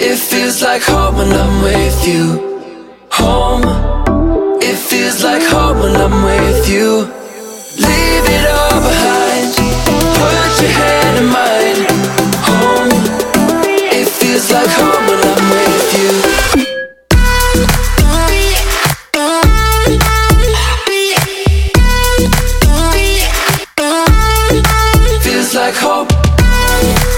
It feels like home when I'm with you. Home. It feels like home when I'm with you. Leave it all behind. Put your hand in mine. Home. It feels like home when I'm with you. Feels like home.